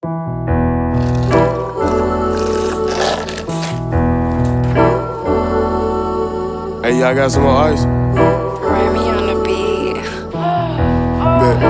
Hey, y'all got some more ice? Remy on the beat. Bet.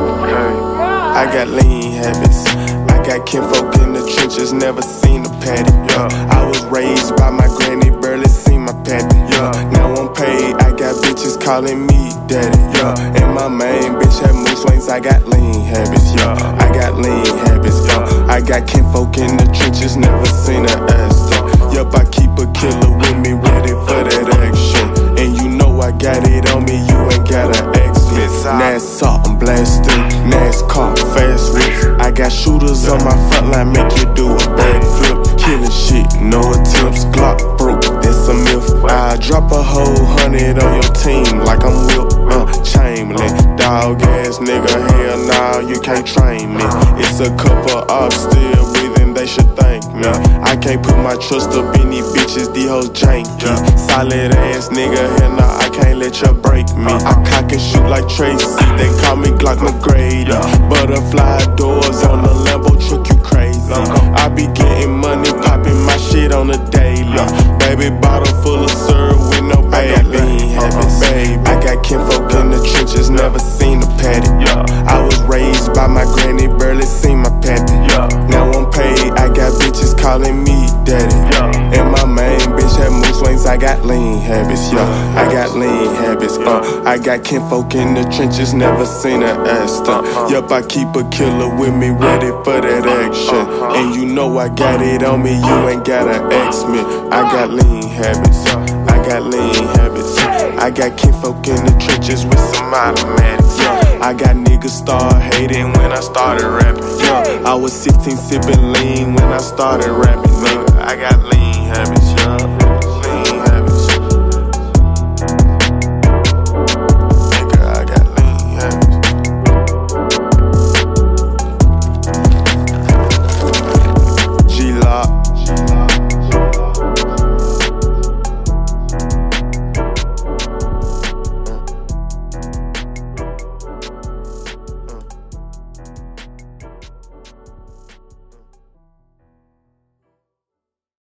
I got lean habits. I got kinfolk in the trenches, never seen a patty. I was raised by my granny, barely seen my pappy. Now I'm paid, I got bitches calling me daddy. And my main bitch had mood swings, I got lean habits. I got lean habits. I got kinfolk in the trenches, never seen a ass. Yup, I keep a killer with me, ready for that action. And you know I got it on me, you ain't gotta ask me. Nassau, I'm blasting, NASCAR, fast whips. I got shooters on my front line, make you do a backflip. Killing shit, no attempts, Glock broke, that's a myth. I drop a whole 100 on your team like I'm whipped. Chamberlain, dog ass nigga, hell nah, you can't train me. It's a couple ops still breathing, they should thank me. I can't put my trust up in these bitches, these hoes janky. Solid ass nigga, hell nah, I can't let you break me. I cock and shoot like Tracy, they call me Glock McGrady. Butterfly doors on the Lambo truck, you crazy. I be getting money, popping my shit on the daily. Baby bottle full of syrup with no baby. I got lean habits, baby. I got kinfolk in the trenches, never seen a patty. I was raised by my granny, barely seen my pappy. Now I'm paid, I got bitches calling me daddy. And my main bitch had mood swings, I got lean habits, I got lean habits, I got kinfolk in the trenches, never seen a ass stunt. Yup, I keep a killer with me, ready for that action. And you know I got it on me, you ain't gotta ask me. I got lean habits, I got lean habits. I got kinfolk in the trenches with some automatics. I got niggas start hating when I started rapping. I was 16 sipping lean when I started rapping. I got lean habits.